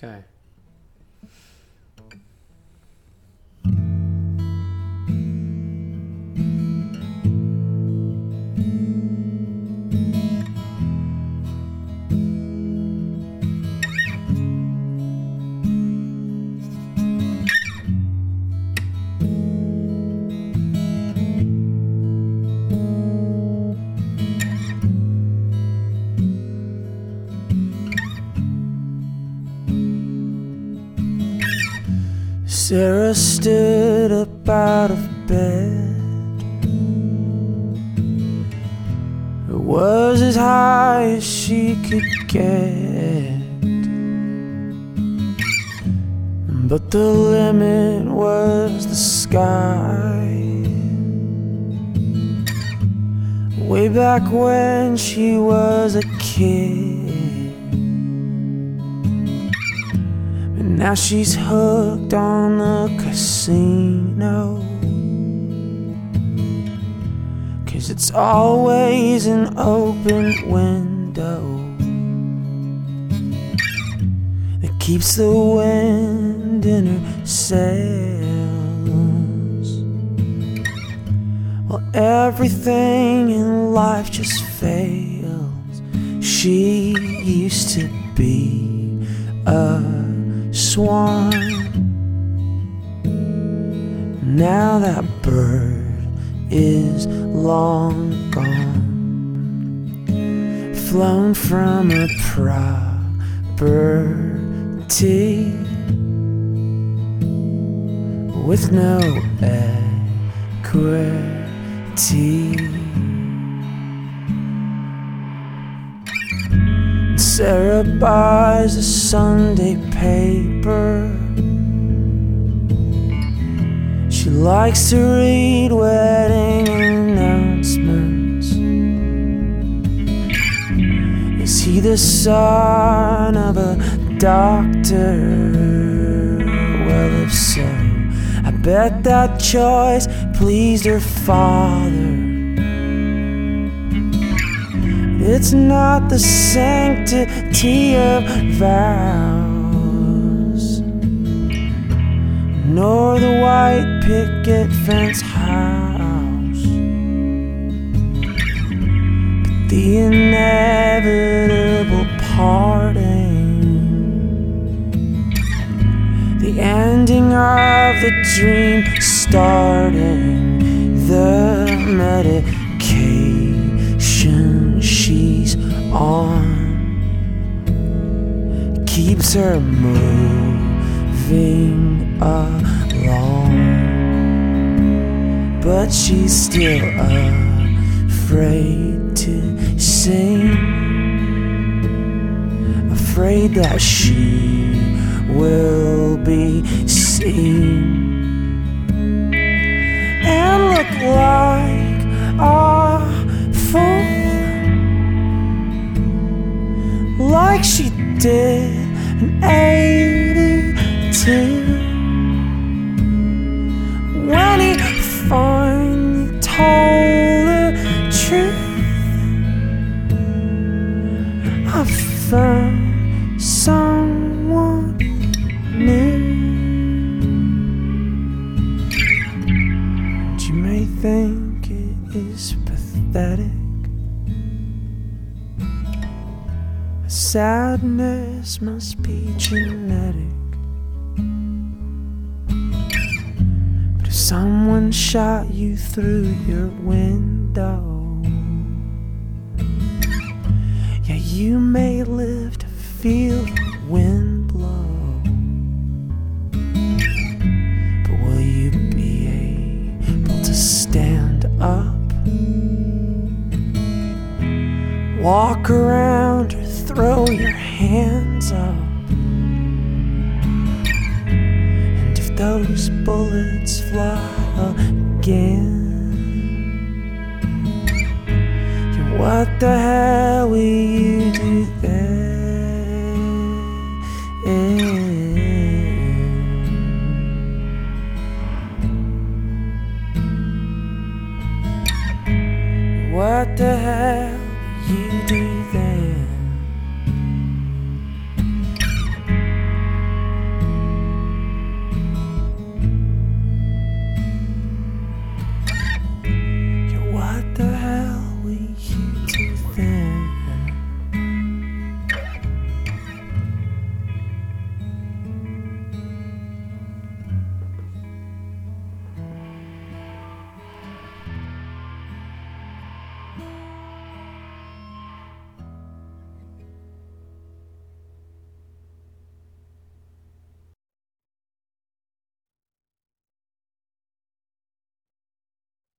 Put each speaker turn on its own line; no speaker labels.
Okay.
Sarah stood up out of bed. It was as high as she could get, but the limit was the sky. Way back when she was a kid, now she's hooked on the casino, 'cause it's always an open window that keeps the wind in her sails. Well, everything in life just fails. She used to be a swan. Now that bird is long gone, flown from a property with no equity. Sarah buys a Sunday paper. She likes to read wedding announcements. Is he the son of a doctor? Well, if so, I bet that choice pleased her father. It's not the sanctity of vows, nor the white picket fence house, but the inevitable parting, the ending of the dream starting, the medication she's on keeps her moving along, but she's still afraid to sing, afraid that she will be seen and look like a fool, like she did in '82 when he finally told the truth. I found someone new. And you may think it is pathetic, sadness must be genetic. But if someone shot you through your window, yeah, you may live to feel the wind blow. But will you be able to stand up, walk around, or throw your hands up? And if those bullets fly again, yeah, what the hell will you